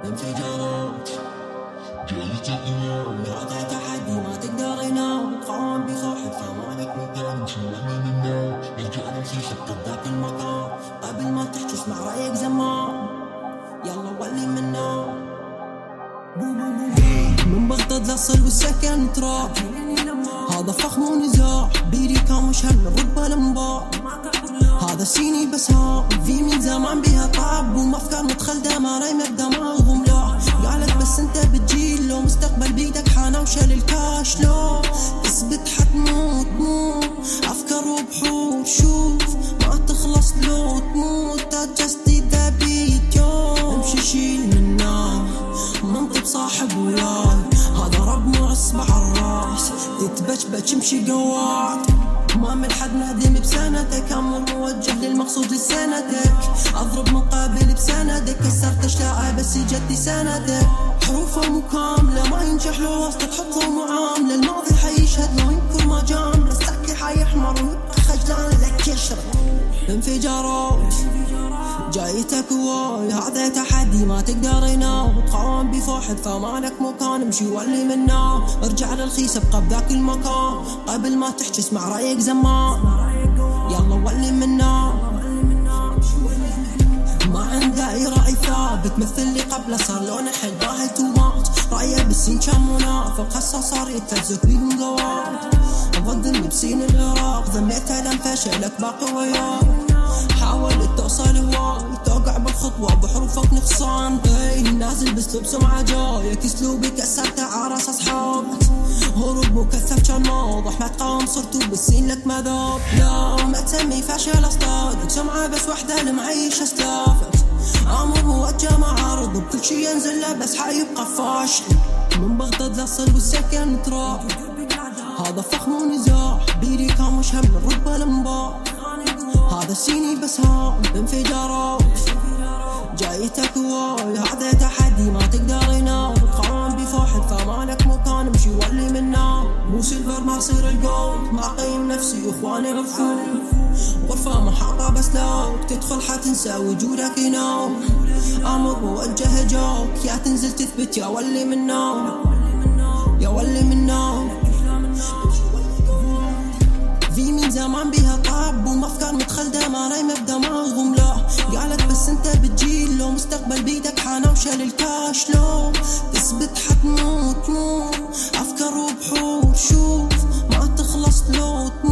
انفجارات جاي تقوى هذا تحدي ما تقدر ينام قام بصاحب ثمانك مكان شوفني من النار ارجع نمشي ذاك المكان قبل ما تحكي اسمع رايك زمان يلا ولي منا من بغداد للصل والسكن تراب هذا فخم ونزاع بيري كان مش هالربة الانباع هذا سيني بس ها في من زمان بيها طعب ومفكار متخلدة ما رايمة بدماغهم لا قالت بس انت بتجيل لو مستقبل بيدك حانا وشال الكاش لو تثبت حتموت موت افكار وبحور شوف ما تخلص لو تموت تجستي ذا بيت يوم امشي شيل منا منطب صاحب وياي هذا رب مع اصبع الراس تتبجبج امشي قوات ما من حد نهدم بسندك امر موجه للمقصود لسندك اضرب مقابل بسندك كسرت اشلاء بس جدي سندك حروفه مكامله ما ينجح لو وسط تحطه معامله الماضي حيشهد لو ينكر ما جامله السكي حيحمر ويبقى خجلان لك يشرب انفجارات جايتك واي هذا تحدي ما تقدر ينام تقاوم بفوحد فمالك مكان امشي ولي منا ارجع للخيس ابقى بذاك المكان قبل ما تحكي اسمع رايك زمان يلا ولي منا ما عنده رأي ثابت مثل اللي قبله صار لونه حل باهي تومات رأيه بالسين كان منافق هسه صار يتفزك بيهم قوات ضد المبسين العراق ذميته لم فشلك باقي وياك حاولت توصل هواي توقع بالخطوة بحروفك نقصان نازل باسلوب سمعة جايك اسلوبي كسرته عراس اصحابك هروب مكثف كان واضح ما تقاوم صرتو بالسين لك مذاب لا ما تسمي فشل اصطادك سمعة بس وحدة لمعيش اسلافك امر موجه معارض بكل شي ينزل له بس حيبقى فاشل من بغداد للصل والسكن تراب هذا فخم ونزاع بيري كان مش هم الربة الانباع هذا سيني بس ها انفجارات جايتك واي هذا تحدي ما تقدر ينام قام بفوحد فمالك مكان امشي ولي منا مو سيلفر ما صير الجولد ما قيم نفسي واخواني عرفون غرفة محاطة بس لو تدخل حتنسى وجودك ينام امر موجه جوك يا تنزل تثبت يا ولي منا يا ولي منا في من زمان بيها طعب ومفكار متخلدة ما رايمة بدماغهم لا قالت بس انت بتجيل لو مستقبل بيدك حانا وشال الكاش لو تثبت حتموت موت افكار وبحور شوف ما تخلص لو تموت